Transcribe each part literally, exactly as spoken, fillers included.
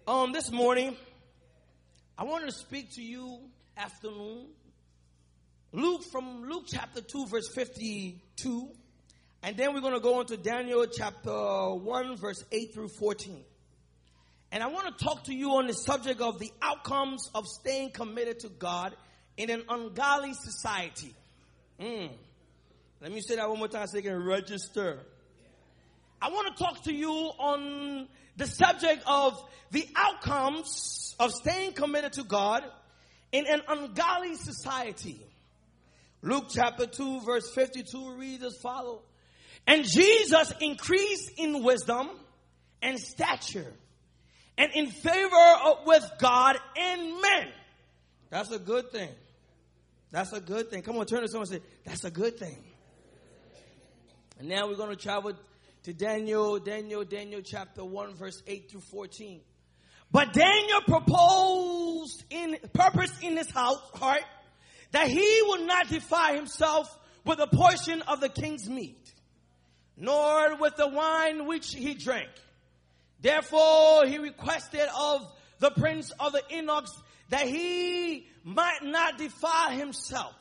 Um, this morning, I wanted to speak to you afternoon. Luke from Luke chapter two, verse fifty-two. And then we're going to go into Daniel chapter one, verse eight through fourteen. And I want to talk to you on the subject of the outcomes of staying committed to God in an ungodly society. Mm. Let me say that one more time so you can register. I want to talk to you on the subject of the outcomes of staying committed to God in an ungodly society. Luke chapter two, verse fifty-two reads as follows. And Jesus increased in wisdom and stature and in favor of, with God and men. That's a good thing. That's a good thing. Come on, turn to someone and say, that's a good thing. And now we're going to travel to Daniel, Daniel, Daniel chapter one, verse eight through fourteen. But Daniel proposed in purpose in his house, heart that he would not defile himself with a portion of the king's meat, nor with the wine which he drank. Therefore he requested of the prince of the eunuchs that he might not defile himself.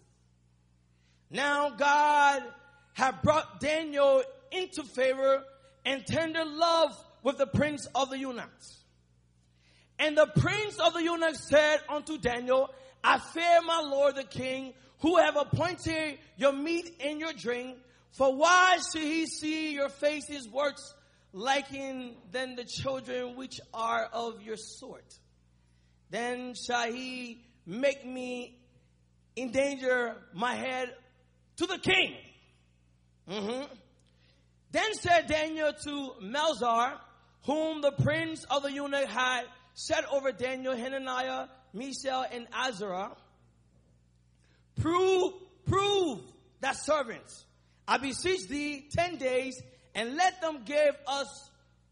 Now God had brought Daniel into favor and tender love with the prince of the eunuchs. And the prince of the eunuchs said unto Daniel, I fear my lord the king, who have appointed your meat and your drink. For why should he see your faces works liking than the children which are of your sort? Then shall he make me endanger my head to the king. Mm-hmm. Then said Daniel to Melzar, whom the prince of the eunuch had set over Daniel, Hananiah, Mishael, and Azariah, prove, prove that servants, I beseech thee, ten days, and let them give us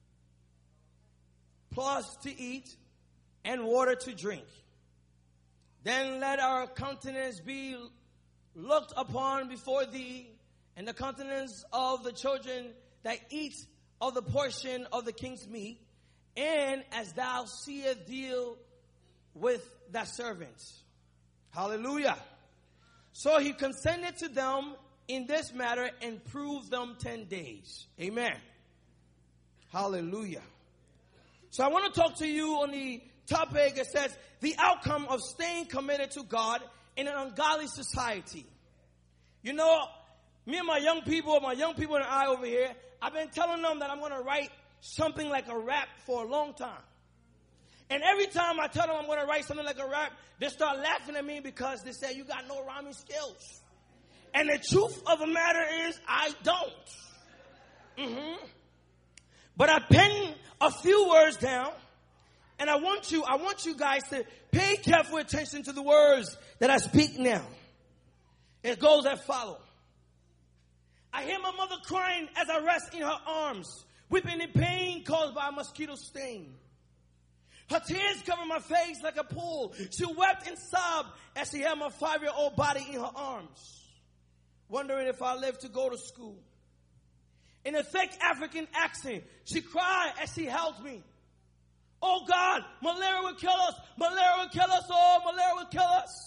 plus to eat and water to drink. Then let our countenance be looked upon before thee, and the countenance of the children that eat of the portion of the king's meat, and as thou seest deal with thy servants. Hallelujah. So he consented to them in this matter and proved them ten days. Amen. Hallelujah. So I want to talk to you on the topic that says the outcome of staying committed to God in an ungodly society. You know, me and my young people, my young people and I over here, I've been telling them that I'm going to write something like a rap for a long time. And every time I tell them I'm going to write something like a rap, they start laughing at me because they say, you got no rhyming skills. And the truth of the matter is, I don't. Mm-hmm. But I pen a few words down, and I want you, I want you guys to pay careful attention to the words that I speak now. It goes as follows. I hear my mother crying as I rest in her arms, weeping in pain caused by a mosquito sting. Her tears covered my face like a pool. She wept and sobbed as she held my five-year-old body in her arms, wondering if I lived to go to school. In a thick African accent, she cried as she held me. Oh God, malaria will kill us. Malaria will kill us. Oh, malaria will kill us.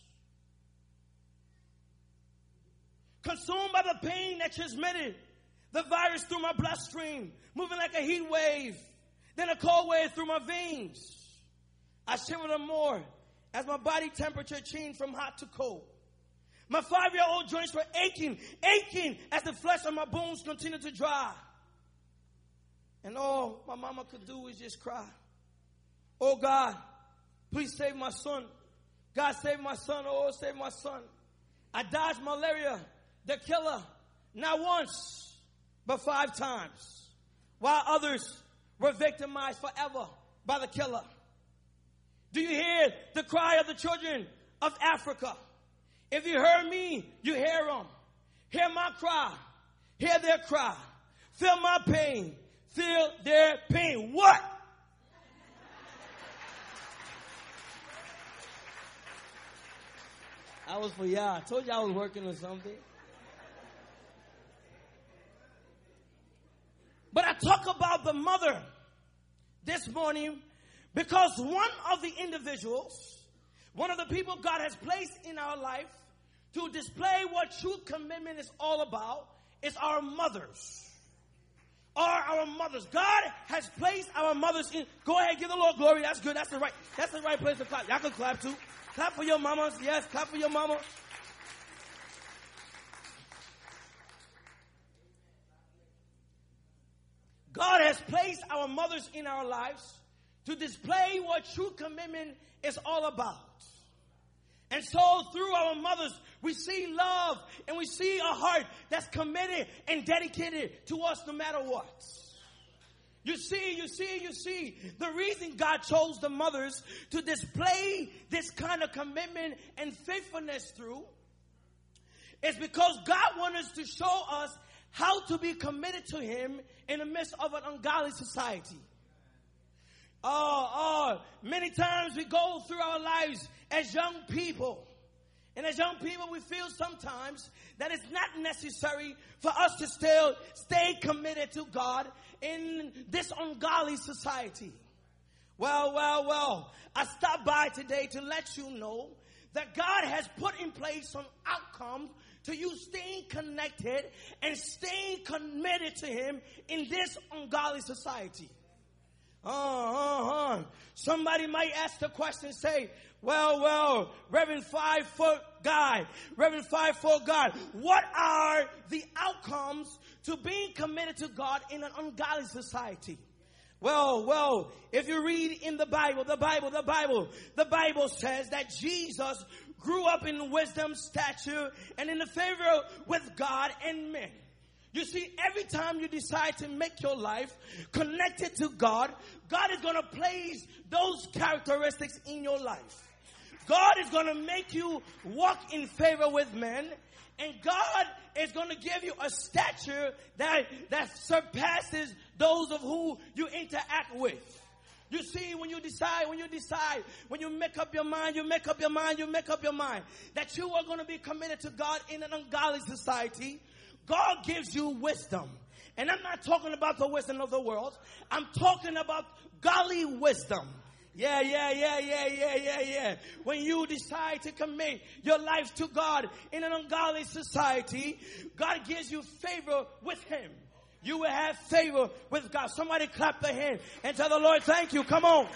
Consumed by the pain that transmitted the virus through my bloodstream, moving like a heat wave, then a cold wave through my veins. I shivered the more as my body temperature changed from hot to cold. My five-year-old joints were aching, aching as the flesh on my bones continued to dry. And all my mama could do was just cry. Oh God, please save my son. God, save my son. Oh, save my son. I dodged malaria, the killer, not once, but five times, while others were victimized forever by the killer. Do you hear the cry of the children of Africa? If you heard me, you hear them. Hear my cry. Hear their cry. Feel my pain. Feel their pain. What? I was for y'all. I told you I was working on something. But I talk about the mother this morning Because one of the individuals, one of the people God has placed in our life to display what true commitment is all about is our mothers. Are our mothers. God has placed our mothers in. Go ahead, give the Lord glory. That's good. That's the right, that's the right place to clap. Y'all can clap too. Clap for your mamas. Yes, clap for your mama. God has placed our mothers in our lives to display what true commitment is all about. And so through our mothers, we see love and we see a heart that's committed and dedicated to us no matter what. You see, you see, you see, the reason God chose the mothers to display this kind of commitment and faithfulness through is because God wants us to show us how to be committed to Him in the midst of an ungodly society. Oh, oh, many times we go through our lives as young people. And as young people, we feel sometimes that it's not necessary for us to still stay committed to God in this ungodly society. Well, well, well, I stopped by today to let you know that God has put in place some outcomes to you staying connected and staying committed to Him in this ungodly society. Uh, uh, uh. Somebody might ask the question, say, well, well, Reverend Five Foot Guy, Reverend Five Foot God, what are the outcomes to being committed to God in an ungodly society? Well, well, if you read in the Bible, the Bible, the Bible, the Bible says that Jesus grew up in wisdom, stature, and in the favor with God and men. You see, every time you decide to make your life connected to God, God is going to place those characteristics in your life. God is going to make you walk in favor with men, and God is going to give you a stature that, that surpasses those of who you interact with. You see, when you decide, when you decide, when you make up your mind, you make up your mind, you make up your mind that you are going to be committed to God in an ungodly society, God gives you wisdom. And I'm not talking about the wisdom of the world. I'm talking about godly wisdom. Yeah, yeah, yeah, yeah, yeah, yeah, yeah. When you decide to commit your life to God in an ungodly society, God gives you favor with Him. You will have favor with God. Somebody clap their hand and tell the Lord, thank you. Come on.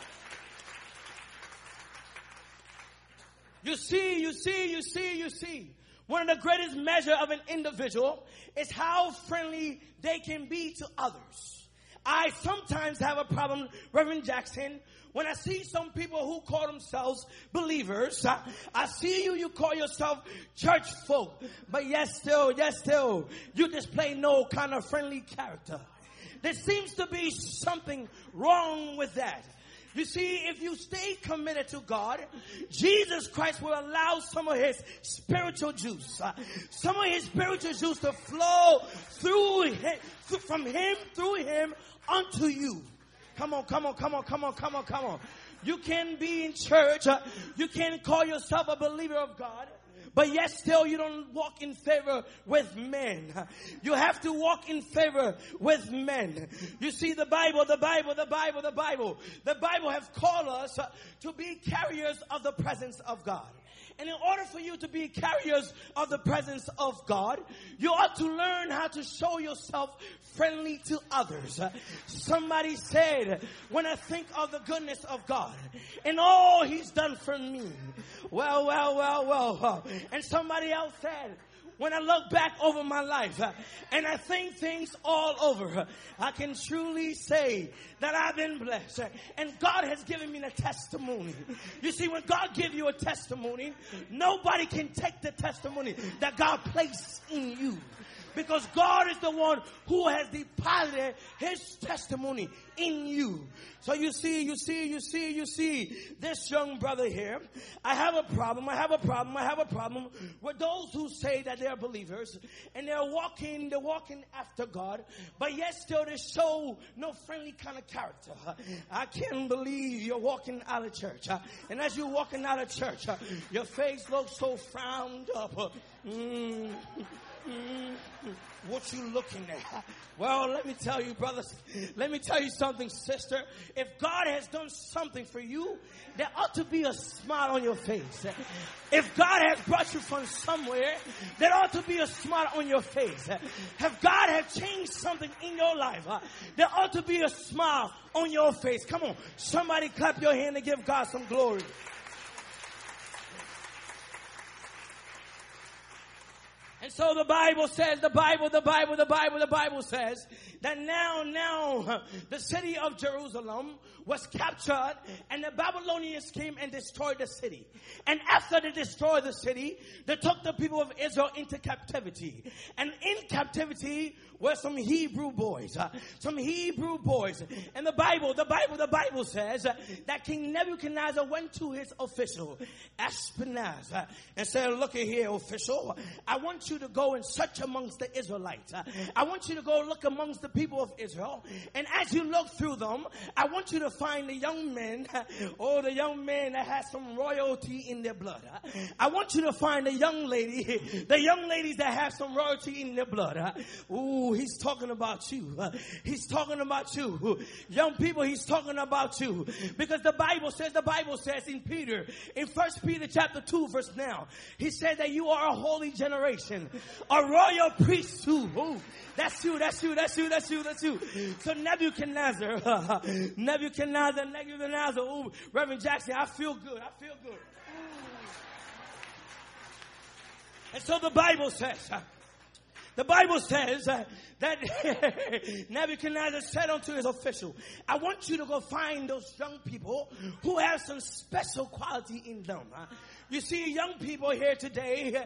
You see, you see, you see, you see. One of the greatest measures of an individual is how friendly they can be to others. I sometimes have a problem, Reverend Jackson, when I see some people who call themselves believers. I, I see you, you call yourself church folk, but yes, still, yes, still, you display no kind of friendly character. There seems to be something wrong with that. You see, if you stay committed to God, Jesus Christ will allow some of His spiritual juice, uh, some of His spiritual juice to flow through him, from Him, through Him, unto you. Come on, come on, come on, come on, come on, come on. You can be in church. Uh, you can call yourself a believer of God. But yet still you don't walk in favor with men. You have to walk in favor with men. You see, the Bible, the Bible, the Bible, the Bible. The Bible has called us uh, to be carriers of the presence of God. And in order for you to be carriers of the presence of God, you ought to learn how to show yourself friendly to others. Uh, somebody said, when I think of the goodness of God and all He's done for me, well, well, well, well, well. And somebody else said, when I look back over my life uh, and I think things all over, uh, I can truly say that I've been blessed. Uh, and God has given me a testimony. You see, when God gives you a testimony, nobody can take the testimony that God placed in you. Because God is the one who has deposited His testimony in you. So you see, you see, you see, you see, this young brother here, I have a problem, I have a problem, I have a problem with those who say that they're believers and they're walking, they're walking after God, but yet still they show no friendly kind of character. I can't believe you're walking out of church. And as you're walking out of church, your face looks so frowned up. Mm. Mm, what you looking at? Well, let me tell you, brothers. Let me tell you something, sister. If God has done something for you, there ought to be a smile on your face. If God has brought you from somewhere, there ought to be a smile on your face. If God has changed something in your life, there ought to be a smile on your face. Come on, somebody clap your hand and give God some glory. And so the Bible says, the Bible, the Bible, the Bible, the Bible says that now, now, the city of Jerusalem was captured and the Babylonians came and destroyed the city. And after they destroyed the city, they took the people of Israel into captivity. And in captivity were some Hebrew boys, uh, some Hebrew boys. And the Bible, the Bible, the Bible says uh, that King Nebuchadnezzar went to his official, Ashpenaz, uh, and said, look at here, official, I want you to go and search amongst the Israelites. Uh, I want you to go look amongst the people of Israel. And as you look through them, I want you to find the young men, uh, or the young man that has some royalty in their blood. Uh, I want you to find the young lady, the young ladies that have some royalty in their blood. Uh, ooh, he's talking about you. Uh, he's talking about you. Young people, he's talking about you. Because the Bible says, the Bible says in Peter, in First Peter chapter two verse now, he said that you are a holy generation, a royal priesthood. Ooh, that's you, that's you, that's you, that's you, that's you. So Nebuchadnezzar, Nebuchadnezzar, Nebuchadnezzar, ooh, Reverend Jackson, I feel good, I feel good. And so the Bible says, uh, the Bible says uh, that Nebuchadnezzar said unto his official, I want you to go find those young people who have some special quality in them. Uh, you see, young people here today,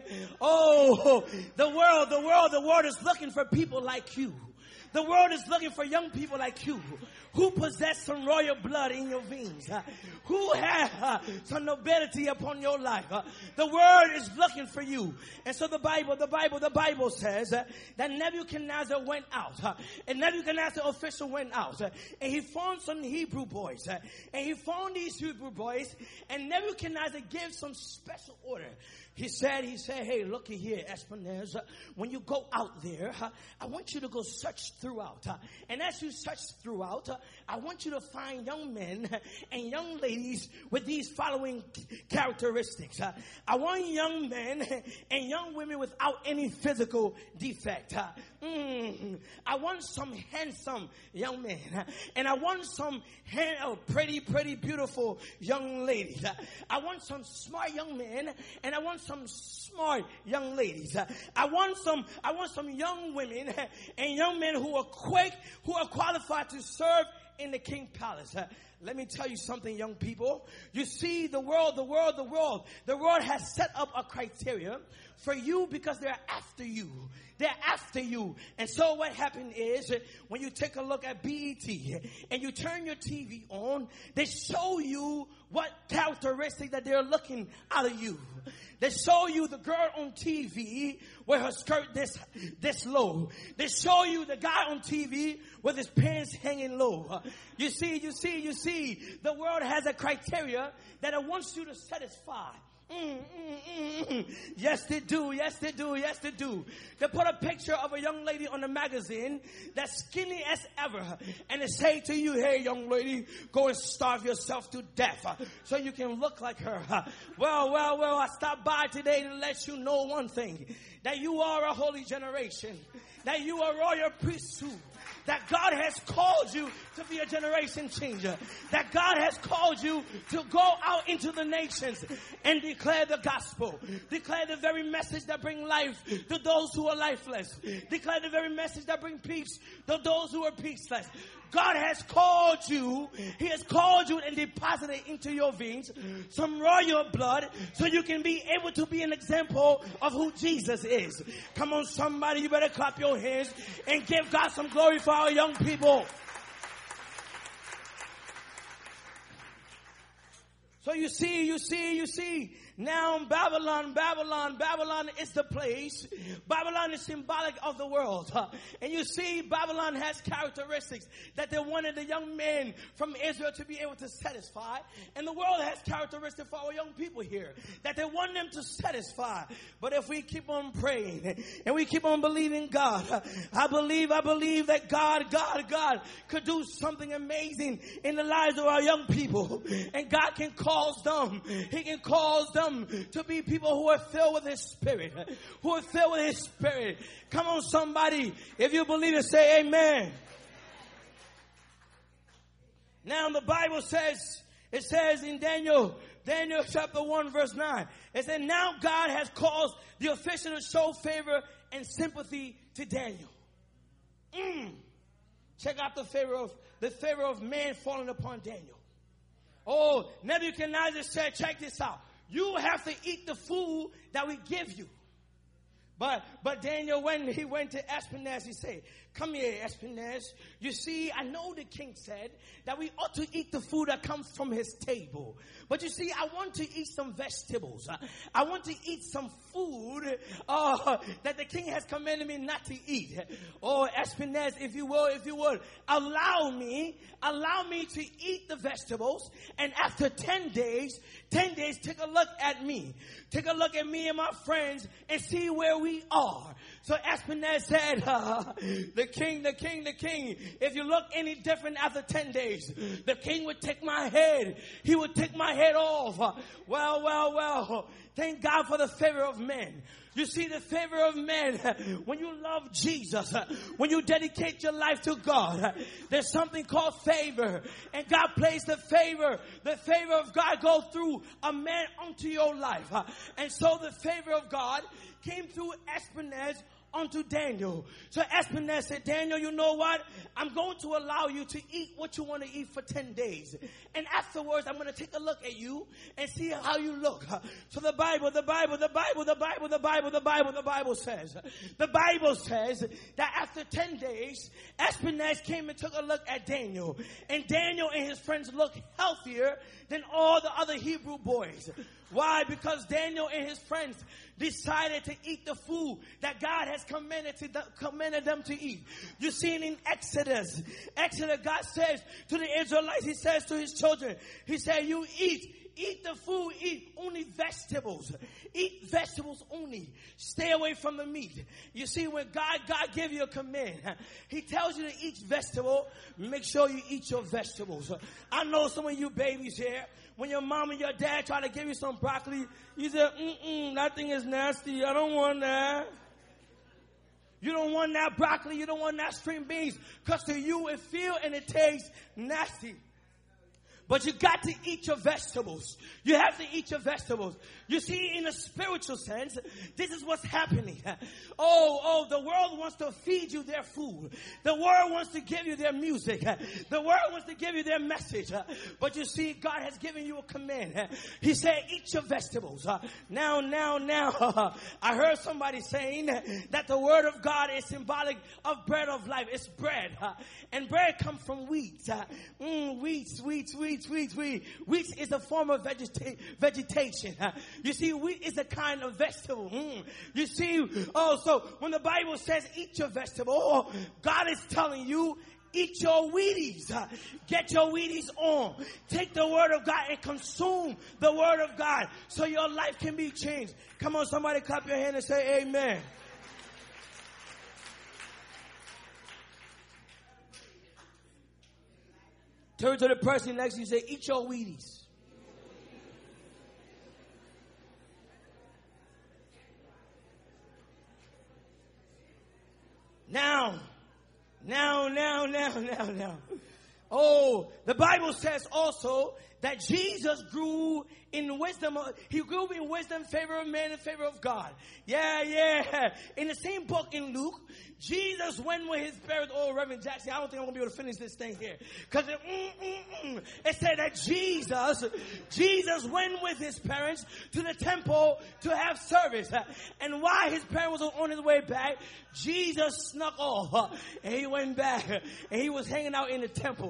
oh, the world, the world, the world is looking for people like you. The world is looking for young people like you who possess some royal blood in your veins, uh, who have uh, some nobility upon your life. Uh, the world is looking for you. And so the Bible, the Bible, the Bible says uh, that Nebuchadnezzar went out. Uh, and Nebuchadnezzar official went out. Uh, and he found some Hebrew boys. Uh, and he found these Hebrew boys. And Nebuchadnezzar gave some special order. He said, he said, hey, looky here, Ashpenaz, uh, when you go out there, uh, I want you to go search throughout. Uh, and as you search throughout, uh, I want you to find young men and young ladies with these following characteristics. Uh, I want young men and young women without any physical defect. Uh, mm, I want some handsome young men. Uh, and I want some hand, oh, pretty, pretty beautiful young ladies. Uh, I want some smart young men, and I want some smart young ladies. Uh, I want some, I want some young women and young men who are quick, who are qualified to serve in the king palace. Uh, let me tell you something, young people. You see, the world, the world, the world, the world has set up a criteria for you because they're after you. They're after you. And so what happened is, when you take a look at B E T and you turn your T V on, they show you what characteristic that they're looking out of you. They show you the girl on T V with her skirt this this low. They show you the guy on T V with his pants hanging low. You see, you see, you see, the world has a criteria that it wants you to satisfy. Mm, mm, mm, mm. Yes, they do. Yes, they do. Yes, they do. They put a picture of a young lady on the magazine that's skinny as ever. And they say to you, hey, young lady, go and starve yourself to death uh, so you can look like her. Uh, well, well, well, I stopped by today to let you know one thing. That you are a holy generation. That you are royal priesthood. That God has called you to be a generation changer. That God has called you to go out into the nations and declare the gospel. Declare the very message that brings life to those who are lifeless. Declare the very message that brings peace to those who are peaceless. God has called you. He has called you and deposited into your veins some royal blood so you can be able to be an example of who Jesus is. Come on, somebody, you better clap your hands and give God some glory for our young people. So you see, you see, you see, now Babylon, Babylon, Babylon is the place. Babylon is symbolic of the world. And you see, Babylon has characteristics that they wanted the young men from Israel to be able to satisfy. And the world has characteristics for our young people here that they want them to satisfy. But if we keep on praying and we keep on believing God, I believe, I believe that God, God, God could do something amazing in the lives of our young people. And God can cause them, He can cause them to be people who are filled with His Spirit, who are filled with His Spirit. Come on, somebody, if you believe it, say amen. Now the Bible says, it says in Daniel, Daniel chapter one verse nine, it said, now God has caused the official to show favor and sympathy to Daniel. Mm. Check out the favor of, the favor of man falling upon Daniel. Oh, Nebuchadnezzar said, check this out. You have to eat the food that we give you. But but Daniel, when he went to Ashpenaz, he said, come here, Ashpenaz. You see, I know the king said that we ought to eat the food that comes from his table. But you see, I want to eat some vegetables. I want to eat some food uh, that the king has commanded me not to eat. Oh, Ashpenaz, if you will, if you would, allow me, allow me to eat the vegetables. And after ten days, ten days, take a look at me. Take a look at me and my friends and see where we are. So Ashpenaz said, uh, the king, the king, the king, if you look any different after ten days, the king would take my head. He would take my head off. Well, well, well, thank God for the favor of men. You see, the favor of men, when you love Jesus, when you dedicate your life to God, there's something called favor. And God placed the favor, the favor of God go through a man unto your life. And so the favor of God came through Ashpenaz unto Daniel. So Ashpenaz said, Daniel, you know what? I'm going to allow you to eat what you want to eat for ten days. And afterwards, I'm going to take a look at you and see how you look. So the Bible, the Bible, the Bible, the Bible, the Bible, the Bible, the Bible says, the Bible says that after ten days, Ashpenaz came and took a look at Daniel. And Daniel and his friends looked healthier than all the other Hebrew boys. Why? Because Daniel and his friends decided to eat the food that God has commanded, to the, commanded them to eat. You see it in Exodus. Exodus, God says to the Israelites, He says to His children, He said, you eat. Eat the food, eat only vegetables. Eat vegetables only. Stay away from the meat. You see, when God, God gives you a command, He tells you to eat vegetable, make sure you eat your vegetables. I know some of you babies here, when your mom and your dad try to give you some broccoli, you say, mm-mm, that thing is nasty. I don't want that. You don't want that broccoli. You don't want that string beans. Because to you, it feels and it tastes nasty. But you got to eat your vegetables. You have to eat your vegetables. You see, in a spiritual sense, this is what's happening. Oh, oh, the world wants to feed you their food. The world wants to give you their music. The world wants to give you their message. But you see, God has given you a command. He said, eat your vegetables. Now, now, now, I heard somebody saying that the word of God is symbolic of bread of life. It's bread. And bread comes from wheat. Mm, wheat, wheat, wheat. Wheat, wheat, wheat is a form of vegeta- vegetation. You see, wheat is a kind of vegetable. Mm. You see, oh, so when the Bible says eat your vegetable, God is telling you, eat your Wheaties. Get your Wheaties on. Take the word of God and consume the word of God so your life can be changed. Come on, somebody clap your hand and say amen. Turn to the person next to you and say, eat your Wheaties. Now, now, now, now, now, now. Oh, the Bible says also that Jesus grew in wisdom. He grew in wisdom, favor of man, and favor of God. Yeah, yeah. In the same book in Luke, Jesus went with his parents. Oh, Reverend Jackson, I don't think I'm going to be able to finish this thing here. Because it, mm, mm, mm, it said that Jesus, Jesus went with his parents to the temple to have service. And while his parents were on his way back, Jesus snuck off. And he went back. And he was hanging out in the temple.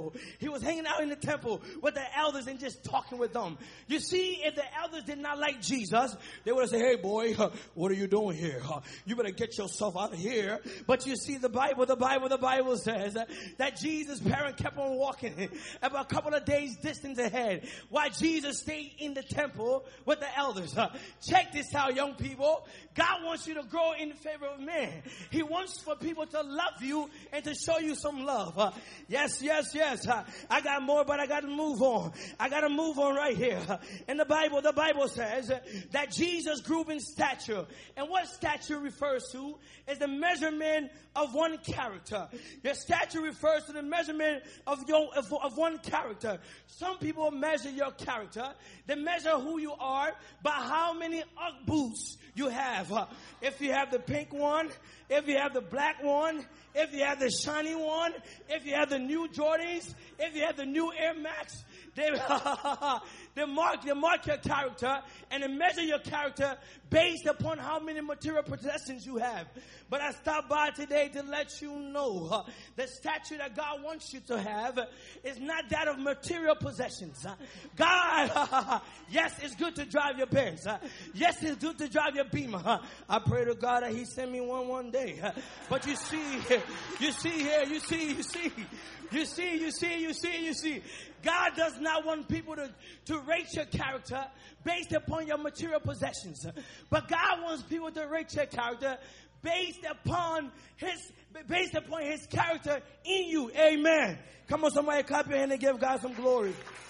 temple. He was hanging out in the temple with the elders and just talking with them. You see, if the elders did not like Jesus, they would have said, hey boy, what are you doing here? You better get yourself out of here. But you see, the Bible, the Bible, the Bible says that Jesus' parents kept on walking about a couple of days distance ahead while Jesus stayed in the temple with the elders. Check this out, young people. God wants you to grow in the favor of men. He wants for people to love you and to show you some love. Uh, yes, yes, yes. Uh, I got more, but I got to move on. I got to move on right here. Uh, in the Bible, the Bible says uh, that Jesus grew in stature. And what stature refers to is the measurement of one character. Your stature refers to the measurement of your of, of one character. Some people measure your character. They measure who you are by how many Ugg boots you have. Uh, if you have the pink one, if you have the black one, if you have the shiny one, if you have the new Jordans, if you have the new Air Max, they, they mark they mark your character and they measure your character based upon how many material possessions you have. But I stopped by today to let you know uh, the stature that God wants you to have is not that of material possessions. Uh, God, yes, it's good to drive your Benz. Uh, yes, it's good to drive your Beamer. Uh, I pray to God that He send me one one day. Uh, but you see, you see here, you see, you see, you see, you see, you see, you see. God does not want people to, to rate your character based upon your material possessions. But God wants people to rate your character based upon his based upon his character in you. Amen. Come on, somebody clap your hand and give God some glory.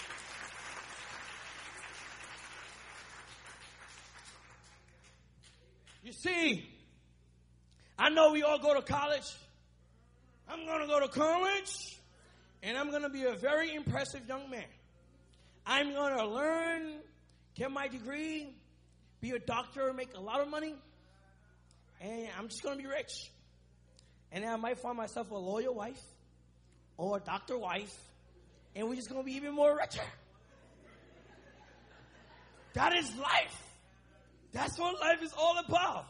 You see, I know we all go to college. I'm going to go to college, and I'm going to be a very impressive young man. I'm going to learn, get my degree, be a doctor, make a lot of money, and I'm just going to be rich. And then I might find myself a lawyer wife or a doctor wife, and we're just going to be even more richer. That is life. That's what life is all about.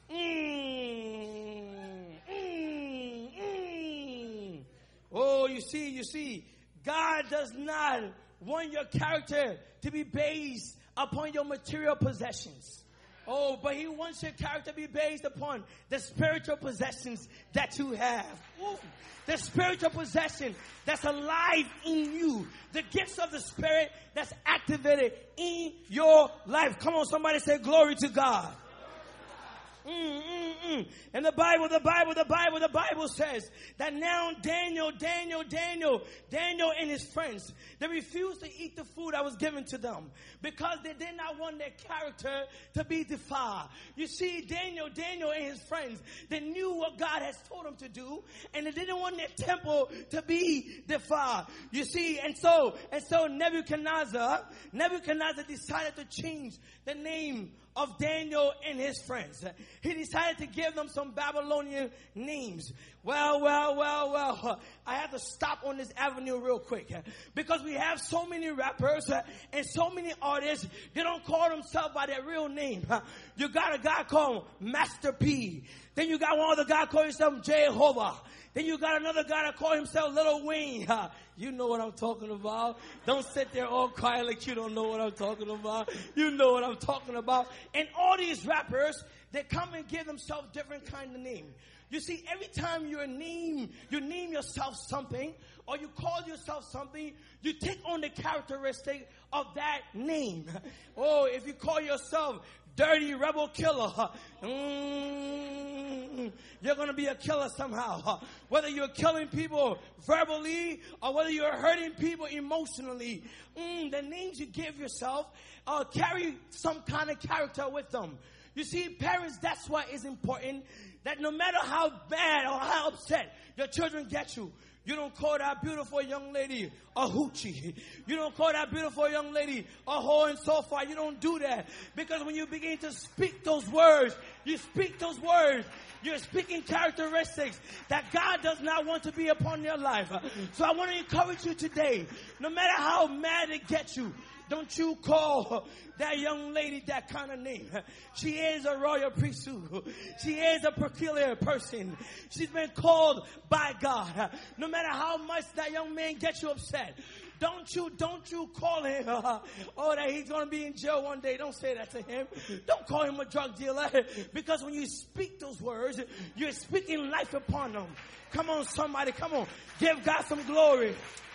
Mm, mm, mm. Oh, you see, you see, God does not want your character to be based upon your material possessions. Oh, but He wants your character to be based upon the spiritual possessions that you have. Ooh, the spiritual possession that's alive in you. The gifts of the Spirit that's activated in your life. Come on, somebody say glory to God. Mm, mm, mm. And the Bible, the Bible, the Bible, the Bible says that now Daniel, Daniel, Daniel, Daniel and his friends, they refused to eat the food that was given to them because they did not want their character to be defiled. You see, Daniel, Daniel and his friends, they knew what God has told them to do, and they didn't want their temple to be defiled. You see, and so, and so Nebuchadnezzar, Nebuchadnezzar decided to change the name of Daniel and his friends. He decided to give them some Babylonian names. Well, well, well, well, I have to stop on this avenue real quick because we have so many rappers and so many artists, they don't call themselves by their real name. You got a guy called Master P. Then you got one other guy called himself Jehovah. Then you got another guy that called himself Little Wayne. You know what I'm talking about. Don't sit there all quiet like you don't know what I'm talking about. You know what I'm talking about. And all these rappers, they come and give themselves different kind of name. You see, every time you name, you name yourself something, or you call yourself something, you take on the characteristic of that name. Oh, if you call yourself Dirty Rebel Killer, mm, you're going to be a killer somehow. Whether you're killing people verbally or whether you're hurting people emotionally, mm, the names you give yourself uh, carry some kind of character with them. You see, parents, that's why it's important that no matter how bad or how upset your children get you, you don't call that beautiful young lady a hoochie. You don't call that beautiful young lady a whore and so far. You don't do that. Because when you begin to speak those words, you speak those words, you're speaking characteristics that God does not want to be upon your life. So I want to encourage you today, no matter how mad it gets you, don't you call that young lady that kind of name. She is a royal priesthood. She is a peculiar person. She's been called by God. No matter how much that young man gets you upset, don't you, don't you call him, uh, oh, that he's going to be in jail one day. Don't say that to him. Don't call him a drug dealer, because when you speak those words, you're speaking life upon them. Come on, somebody, come on. Give God some glory.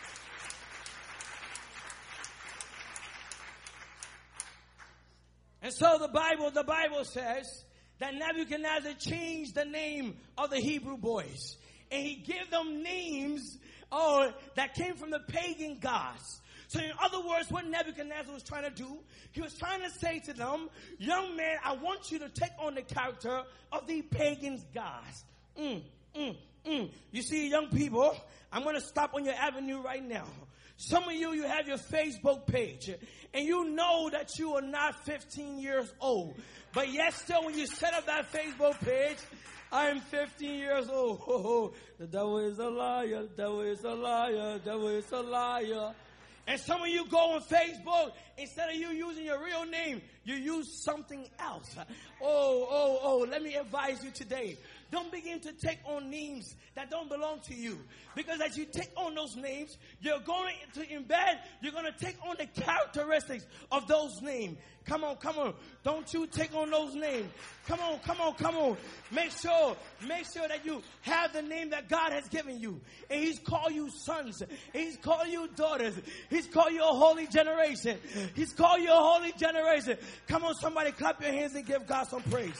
And so the Bible, the Bible says that Nebuchadnezzar changed the name of the Hebrew boys. And he gave them names oh, that came from the pagan gods. So in other words, what Nebuchadnezzar was trying to do, he was trying to say to them, young man, I want you to take on the character of the pagan gods. Mm, mm, mm. You see, young people, I'm going to stop on your avenue right now. Some of you, you have your Facebook page, and you know that you are not fifteen years old. But yet still, when you set up that Facebook page, I'm fifteen years old. Oh, oh, the devil is a liar, the devil is a liar, the devil is a liar. And some of you go on Facebook, instead of you using your real name, you use something else. Oh, oh, oh, let me advise you today. Don't begin to take on names that don't belong to you. Because as you take on those names, you're going to embed, you're going to take on the characteristics of those names. Come on, come on. Don't you take on those names. Come on, come on, come on. Make sure, make sure that you have the name that God has given you. And He's called you sons. He's called you daughters. He's called you a holy generation. He's called you a holy generation. Come on, somebody, clap your hands and give God some praise.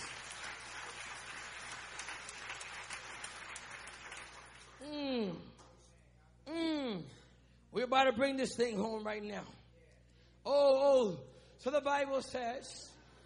Mm. Mm. We're about to bring this thing home right now. Oh, oh. So the Bible says,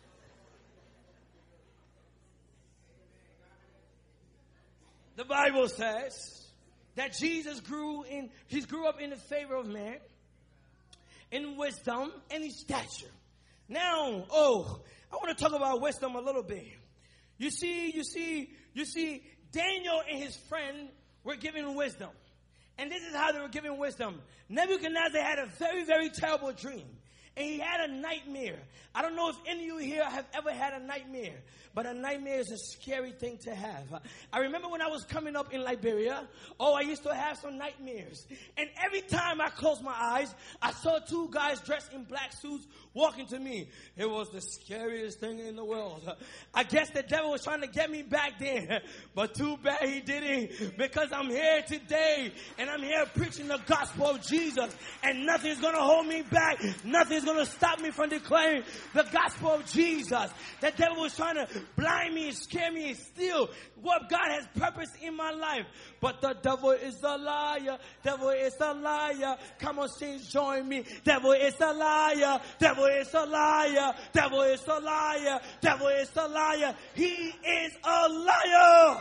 the Bible says that Jesus grew in, he grew up in the favor of man, in wisdom, and in stature. Now, oh, I want to talk about wisdom a little bit. You see, you see, you see, Daniel and his friend were given wisdom. And this is how they were given wisdom. Nebuchadnezzar had a very, very terrible dream. And he had a nightmare. I don't know if any of you here have ever had a nightmare, but a nightmare is a scary thing to have. I remember when I was coming up in Liberia, oh, I used to have some nightmares. And every time I closed my eyes, I saw two guys dressed in black suits walking to me. It was the scariest thing in the world. I guess the devil was trying to get me back then, but too bad he didn't, because I'm here today, and I'm here preaching the gospel of Jesus, and nothing's going to hold me back. Nothing's going to stop me from declaring the gospel of Jesus. The devil was trying to blind me and scare me and steal what God has purposed in my life. But the devil is a liar. Devil is a liar. Come on, saints, join me. Devil is a liar. Devil is a liar. Devil is a liar. Devil is a liar. He is a liar.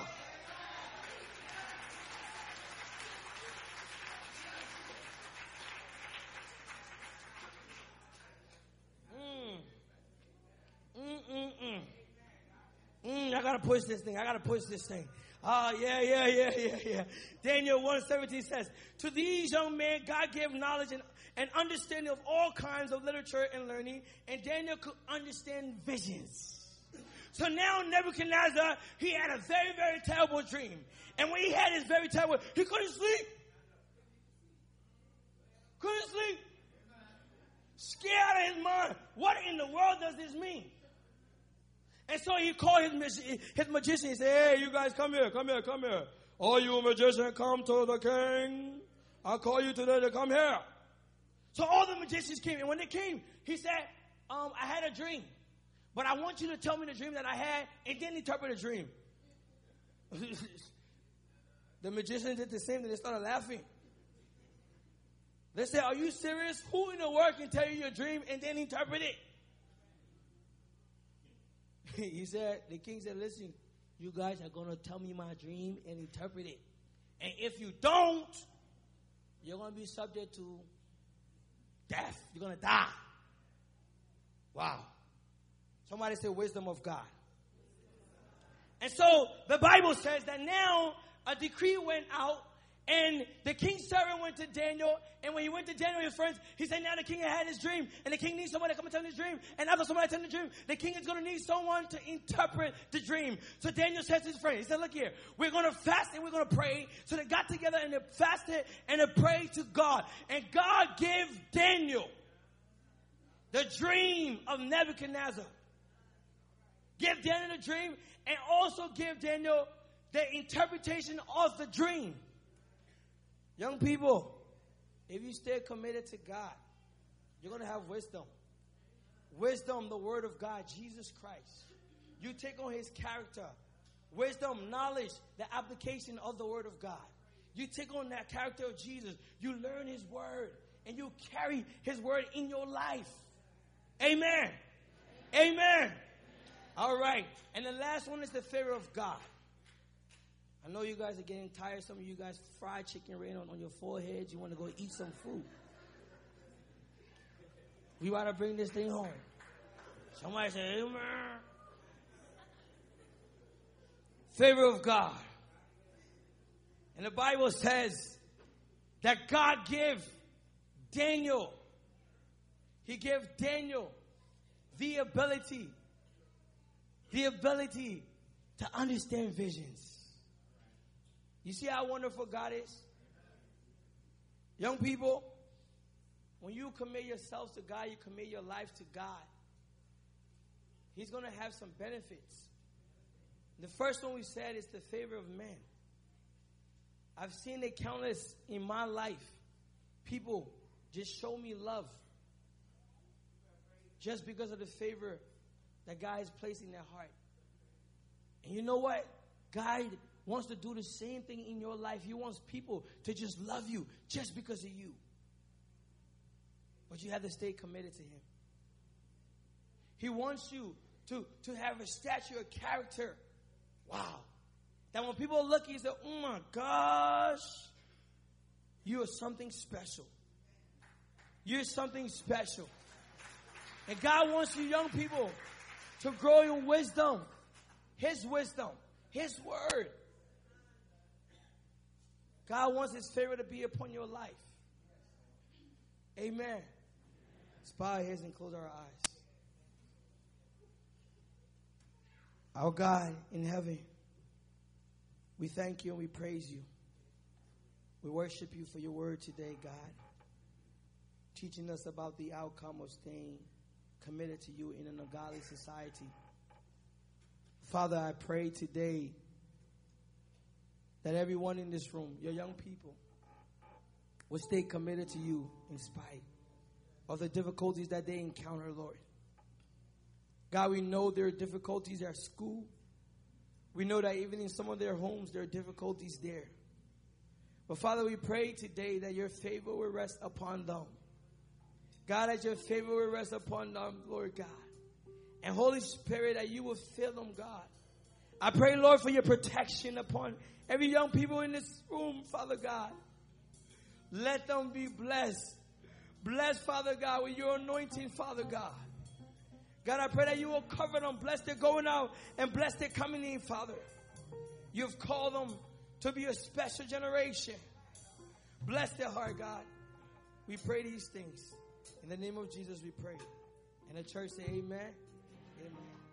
Mm-mm-mm. Mm, I gotta push this thing. I gotta push this thing. Ah, uh, yeah, yeah, yeah, yeah, yeah. Daniel one seventeen says, to these young men, God gave knowledge and, and understanding of all kinds of literature and learning, and Daniel could understand visions. So now Nebuchadnezzar, he had a very, very terrible dream. And when he had his very terrible, he couldn't sleep. Couldn't sleep. Scared out of his mind. What in the world does this mean? And so he called his, his magician. He said, hey, you guys, come here, come here, come here. All you magicians, come to the king. I'll call you today to come here. So all the magicians came. And when they came, he said, um, I had a dream. But I want you to tell me the dream that I had and then interpret the dream. The magicians did the same thing. They started laughing. They said, are you serious? Who in the world can tell you your dream and then interpret it? He said, the king said, listen, you guys are going to tell me my dream and interpret it. And if you don't, you're going to be subject to death. You're going to die. Wow. Somebody say wisdom of God. And so the Bible says that now a decree went out And the king's servant went to Daniel, and when he went to Daniel, his friends, he said, now the king had his dream, and the king needs someone to come and tell him his dream. And after somebody telling the dream, the king is going to need someone to interpret the dream. So Daniel said to his friend, he said, look here, we're going to fast and we're going to pray. So they got together and they fasted and they prayed to God. And God gave Daniel the dream of Nebuchadnezzar. Give Daniel the dream and also give Daniel the interpretation of the dream. Young people, if you stay committed to God, you're going to have wisdom. Wisdom, the word of God, Jesus Christ. You take on his character. Wisdom, knowledge, the application of the word of God. You take on that character of Jesus. You learn his word. And you carry his word in your life. Amen. Amen. Amen. All right. And the last one is the fear of God. I know you guys are getting tired. Some of you guys fried chicken rain on, on your foreheads. You want to go eat some food. We want to bring this thing home. Somebody say, amen. Favor of God. And the Bible says that God gave Daniel, he gave Daniel the ability, the ability to understand visions. You see how wonderful God is? Young people, when you commit yourselves to God, you commit your life to God, he's going to have some benefits. The first one we said is the favor of man. I've seen it countless in my life. People just show me love just because of the favor that God has placed in their heart. And you know what? God wants to do the same thing in your life. He wants people to just love you just because of you. But you have to stay committed to him. He wants you to, to have a stature, a character. Wow. That when people look, you say, oh my gosh, you are something special. You're something special. And God wants you young people to grow in wisdom. His wisdom. His word. God wants his favor to be upon your life. Amen. Let's bow our heads and close our eyes. Our God in heaven, we thank you and we praise you. We worship you for your word today, God. Teaching us about the outcome of staying committed to you in an ungodly society. Father, I pray today that everyone in this room, your young people, will stay committed to you in spite of the difficulties that they encounter, Lord. God, we know there are difficulties at school. We know that even in some of their homes, there are difficulties there. But Father, we pray today that your favor will rest upon them. God, that your favor will rest upon them, Lord God. And Holy Spirit, that you will fill them, God. I pray, Lord, for your protection upon every young people in this room, Father God. Let them be blessed. Bless, Father God, with your anointing, Father God. God, I pray that you will cover them. Bless their going out and bless their coming in, Father. You've called them to be a special generation. Bless their heart, God. We pray these things. In the name of Jesus, we pray. And the church say amen. Amen.